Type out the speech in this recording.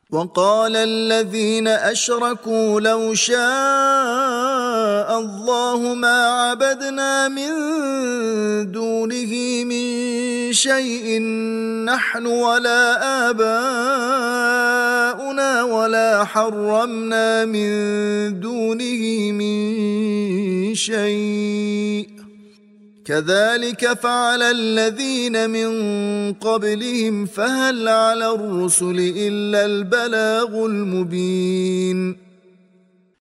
وقال الذين أشركوا لو شاء الله ما عبدنا من دونه من شيء نحن ولا آباؤنا ولا حرمنا من دونه من شيء كذلك فعل الذين من قبلهم فهل على الرسل إلا البلاغ المبين